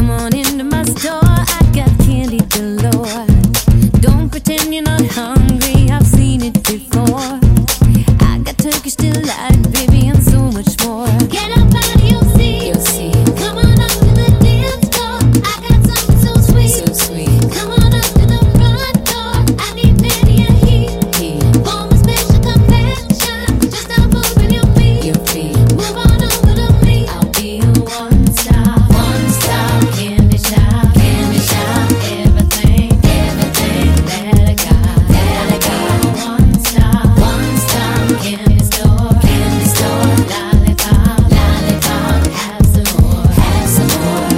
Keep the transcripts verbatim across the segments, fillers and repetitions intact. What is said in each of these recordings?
Come on into my store, I got candy galore. Don't pretend you're not hungry, I've seen it before. I got Turkish delight, baby, and so much more. Get up out of your seat, your seat. Come on up to the dance floor. I got something so sweet, so sweet. Come on up to the front door. I need plenty of heat, heat. For my special confection, just stop moving your feet, your feet. Move on over to me. I'll be a one-stop, one-stop candy shop, candy shop. Everything, everything that I got, that I got. One-stop, one-stop candy store, candy store. Lollipop, lollipop. Have some more, have some more.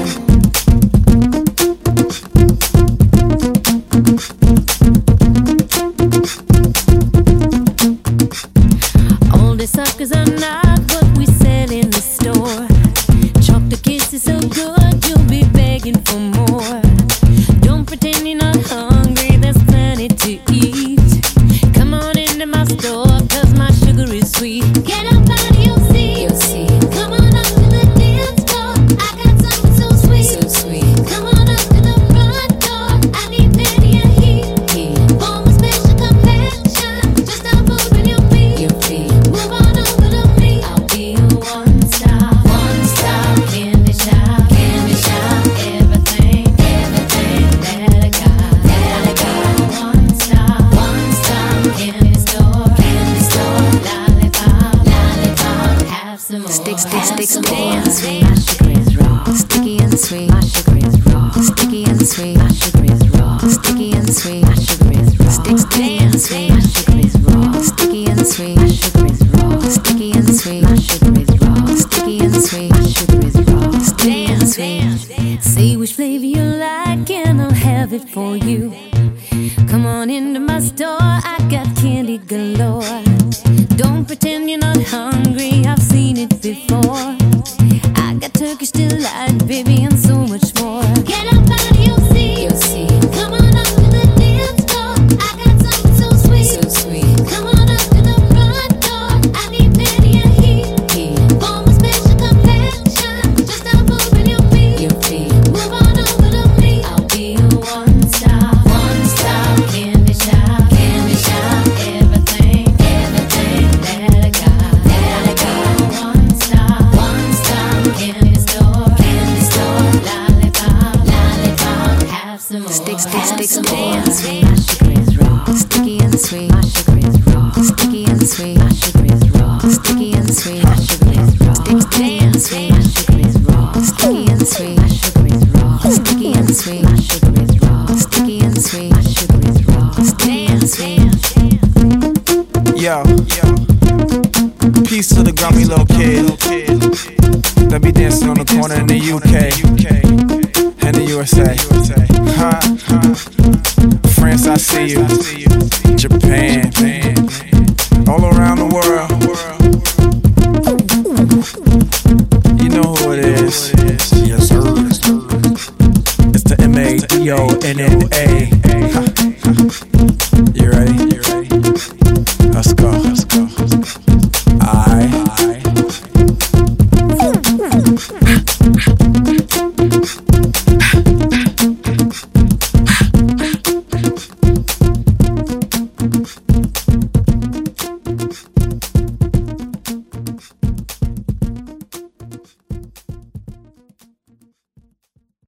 All the suckers are not what we sell in the store. Chocolate kisses so good, you'll be begging for more. Don't pretend you're not hungry, there's plenty to eat. Come on into my store, cause my sugar is sweet. Get up out of your seat, your seat. Come on up to the dance floor. I got something so sweet, so sweet. Come on up to the front door. I need plenty of heat, heat. For my special confection, just stop moving your feet, your feet. Move on over to me. I'll be a one-stop, one-stop candy shop, candy shop. Everything, everything that I got, that I got. One-stop, one-stop candy store, candy store. Lollipop, lollipop. Have some more, stick, stick, stick, sticky and sweet. My sugar is raw, sticky and sweet. My sugar is raw, sticky and sweet. My sugar is raw, sticky and sweet. My sugar is raw, stick, sticky and sweet. My sugar is raw, sticky and sweet. My sugar is raw, sticky and sweet. My sugar is raw, sticky and sweet. My sugar is raw, sticky and sweet. See which flavor you like and I'll have it for you. Come on into my store, I got candy galore. Don't pretend you're not hungry, I've seen it before. I got Turkish delight, baby, and so much more. Get up out of your seat, your seat. Come on up to the dance floor. I got something so sweet, so sweet. Come on up to the front door. I need plenty of heat, heat. For my special confection, just stop moving your feet, your feet. Move on over to me. I'll be a one-stop, one-stop candy shop, candy shop. Everything, everything that I got, that I got. One-stop, one-stop candy store, candy store. Lollipop, lollipop. Have some more, stick, stick, stick, sticky and sweet. My sugar is raw, sticky and sweet. My sugar is raw, sticky and sweet. My sugar is raw, sticky and sweet. My sugar is raw, stick, sticky and sweet. My sugar is raw, sticky and sweet. My sugar is raw, sticky and sweet. My sugar is raw, sticky and sweet. My sugar is raw, sticky and sweet. Yo, peace to the grummy little kid that be dancing on the corner in the U K and the U S A. Huh? France, I see you. Japan, all around the world. You know who it is. Yes, sir. It's the M A D O N N A. You ready?